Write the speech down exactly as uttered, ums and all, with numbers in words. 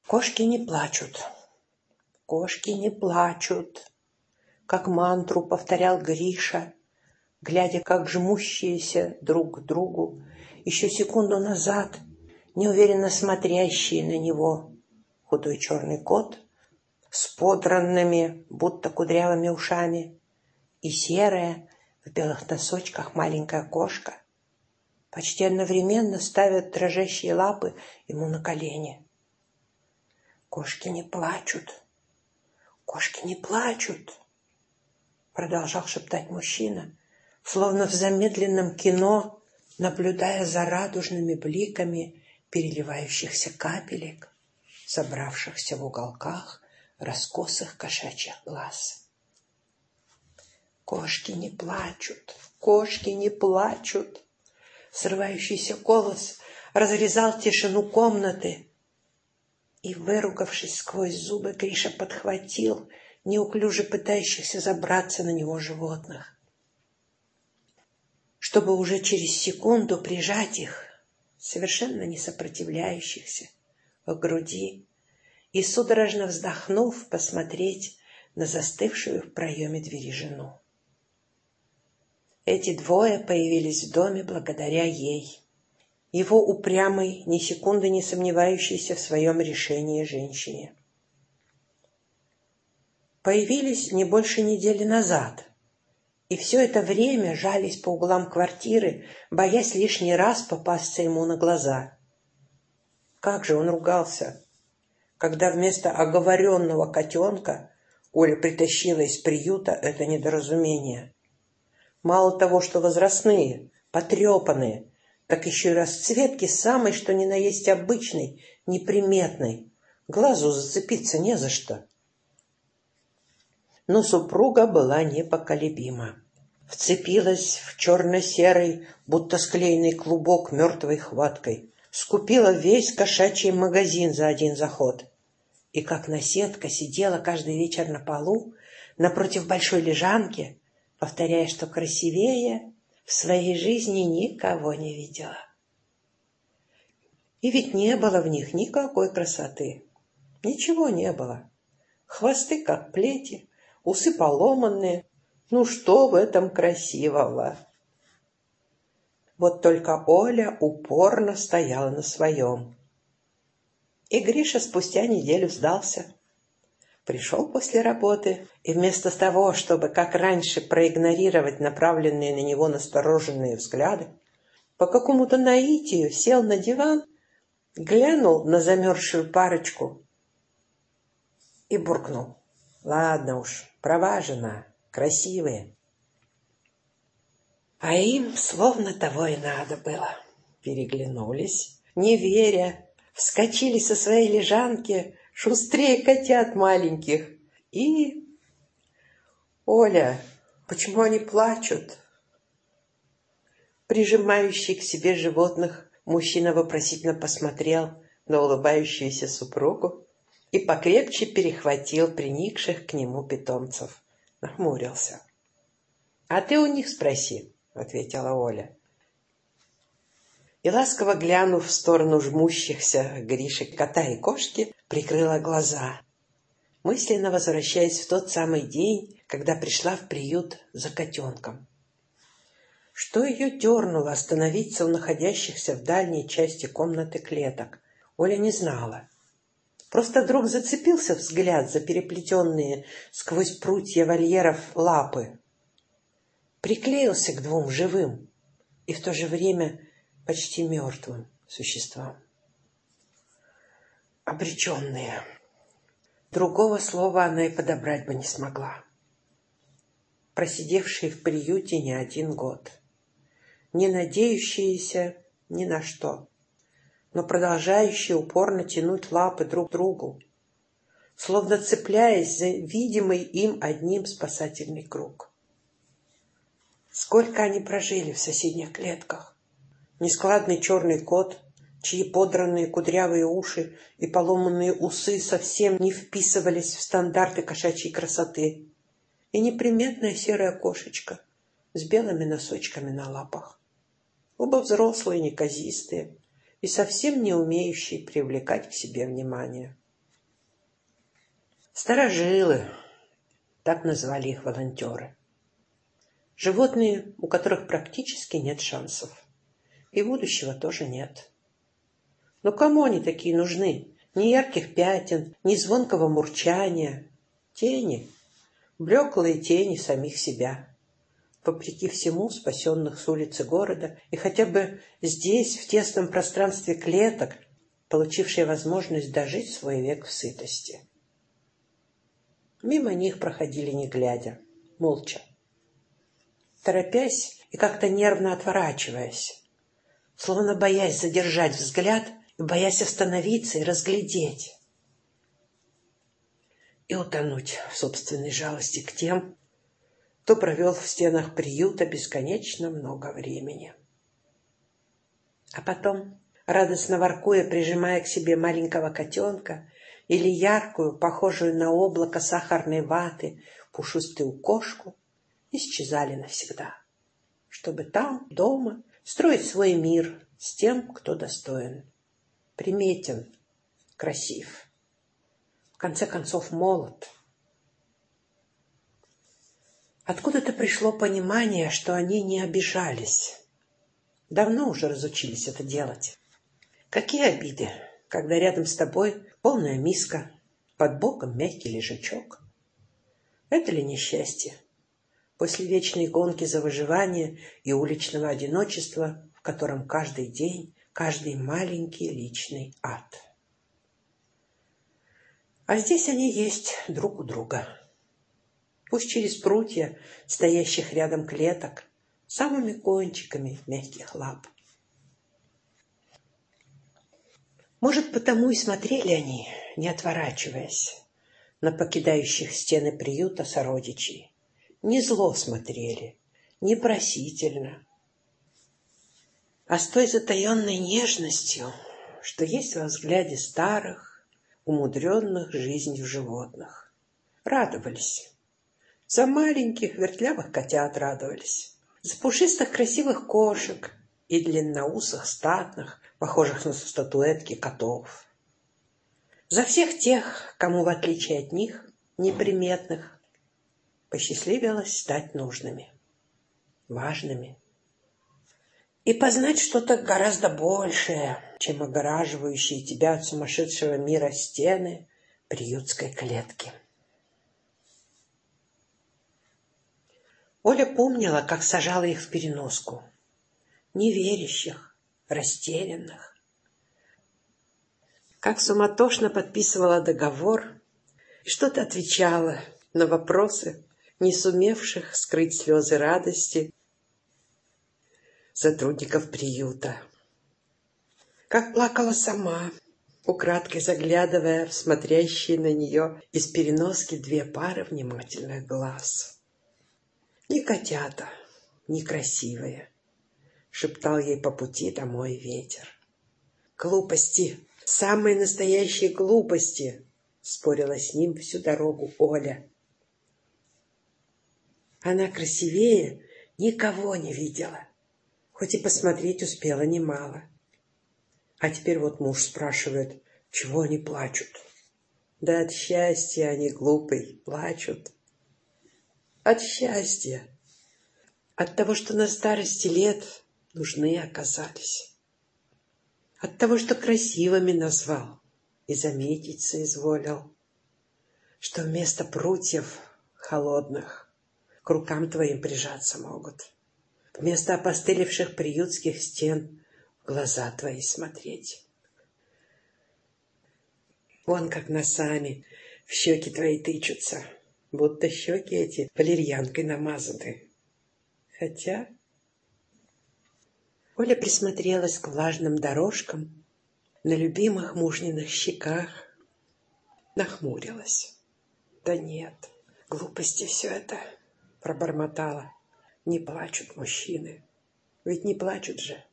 Кошки не плачут, кошки не плачут, как мантру повторял Гриша, глядя, как жмущиеся друг к другу, еще секунду назад неуверенно смотрящие на него худой черный кот с подранными, будто кудрявыми ушами, и серая в белых носочках маленькая кошка почти одновременно ставят дрожащие лапы ему на колени. «Кошки не плачут, кошки не плачут», продолжал шептать мужчина, словно в замедленном кино, наблюдая за радужными бликами переливающихся капелек, собравшихся в уголках раскосых кошачьих глаз. «Кошки не плачут, кошки не плачут». Срывающийся голос разрезал тишину комнаты, и, выругавшись сквозь зубы, Гриша подхватил неуклюже пытающихся забраться на него животных, чтобы уже через секунду прижать их, совершенно не сопротивляющихся, к груди и, судорожно вздохнув, посмотреть на застывшую в проеме двери жену. Эти двое появились в доме благодаря ей, его упрямой, ни секунды не сомневающейся в своем решении женщине. Появились не больше недели назад, и все это время жались по углам квартиры, боясь лишний раз попасться ему на глаза. Как же он ругался, когда вместо оговоренного котенка Оля притащила из приюта это недоразумение. Мало того, что возрастные, потрепанные, так еще и расцветки самой, что ни на есть обычной, неприметной. Глазу зацепиться не за что. Но супруга была непоколебима. Вцепилась в черно-серый, будто склеенный клубок мертвой хваткой. Скупила весь кошачий магазин за один заход. И как наседка сидела каждый вечер на полу, напротив большой лежанки, повторяя, что красивее в своей жизни никого не видела. И ведь не было в них никакой красоты. Ничего не было. Хвосты как плети, усы поломанные. Ну что в этом красивого? Вот только Оля упорно стояла на своем. И Гриша спустя неделю сдался. Пришел после работы, и вместо того, чтобы, как раньше, проигнорировать направленные на него настороженные взгляды, по какому-то наитию сел на диван, глянул на замерзшую парочку и буркнул: «Ладно уж, права, жена, красивые». А им словно того и надо было. Переглянулись, не веря, вскочили со своей лежанки шустрее котят маленьких. И... «Оля, почему они плачут?» Прижимающий к себе животных, мужчина вопросительно посмотрел на улыбающуюся супругу и покрепче перехватил приникших к нему питомцев. Нахмурился. «А ты у них спроси», — ответила Оля. И, ласково глянув в сторону жмущихся Гриши кота и кошки, прикрыла глаза, мысленно возвращаясь в тот самый день, когда пришла в приют за котенком. Что ее дернуло остановиться у находящихся в дальней части комнаты клеток, Оля не знала. Просто вдруг зацепился взгляд за переплетенные сквозь прутья вольеров лапы. Приклеился к двум живым и в то же время почти мертвым существам. Обреченные. Другого слова она и подобрать бы не смогла. Просидевшие в приюте не один год. Не надеющиеся ни на что, но продолжающие упорно тянуть лапы друг к другу, словно цепляясь за видимый им одним спасательный круг. Сколько они прожили в соседних клетках? Нескладный черный кот, чьи подранные кудрявые уши и поломанные усы совсем не вписывались в стандарты кошачьей красоты, и неприметная серая кошечка с белыми носочками на лапах. Оба взрослые, неказистые и совсем не умеющие привлекать к себе внимание. Старожилы, так назвали их волонтеры. Животные, у которых практически нет шансов. И будущего тоже нет. Но кому они такие нужны? Ни ярких пятен, ни звонкого мурчания. Тени, блеклые тени самих себя. Вопреки всему спасенных с улицы города и хотя бы здесь, в тесном пространстве клеток, получившие возможность дожить свой век в сытости. Мимо них проходили не глядя, молча, торопясь и как-то нервно отворачиваясь, словно боясь задержать взгляд и боясь остановиться и разглядеть. И утонуть в собственной жалости к тем, кто провел в стенах приюта бесконечно много времени. А потом, радостно воркуя, прижимая к себе маленького котенка или яркую, похожую на облако сахарной ваты, пушистую кошку, исчезали навсегда, чтобы там, дома, строить свой мир с тем, кто достоин, приметен, красив, в конце концов молод. Откуда-то пришло понимание, что они не обижались. Давно уже разучились это делать. Какие обиды, когда рядом с тобой полная миска, под боком мягкий лежачок? Это ли несчастье? После вечной гонки за выживание и уличного одиночества, в котором каждый день, каждый маленький личный ад. А здесь они есть друг у друга. Пусть через прутья, стоящих рядом клеток, самыми кончиками мягких лап. Может, потому и смотрели они, не отворачиваясь, на покидающих стены приюта сородичей. Не зло смотрели, не просительно, а с той затаенной нежностью, что есть во взгляде старых, умудренных жизнью животных. Радовались. За маленьких вертлявых котят радовались. За пушистых красивых кошек и длинноусых статных, похожих на статуэтки котов. За всех тех, кому, в отличие от них, неприметных, посчастливилось стать нужными, важными. И познать что-то гораздо большее, чем огораживающие тебя от сумасшедшего мира стены приютской клетки. Оля помнила, как сажала их в переноску. Неверящих, растерянных. Как суматошно подписывала договор и что-то отвечала на вопросы, не сумевших скрыть слезы радости сотрудников приюта. Как плакала сама, украдкой заглядывая в смотрящие на нее из переноски две пары внимательных глаз. «Не котята, не красивые», — шептал ей по пути домой ветер. «Глупости, самые настоящие глупости», — спорила с ним всю дорогу Оля. Она красивее никого не видела, хоть и посмотреть успела немало. А теперь вот муж спрашивает, чего они плачут. Да от счастья они, глупый, плачут. От счастья. От того, что на старости лет нужны оказались. От того, что красивыми назвал и заметить соизволил. Что вместо прутьев холодных к рукам твоим прижаться могут. Вместо опостылевших приютских стен в глаза твои смотреть. Вон как носами в щеки твои тычутся, будто щеки эти валерьянкой намазаны. Хотя... Оля присмотрелась к влажным дорожкам на любимых мужниных щеках, нахмурилась. Да нет, глупости все это, пробормотала. Не плачут мужчины, ведь не плачут же.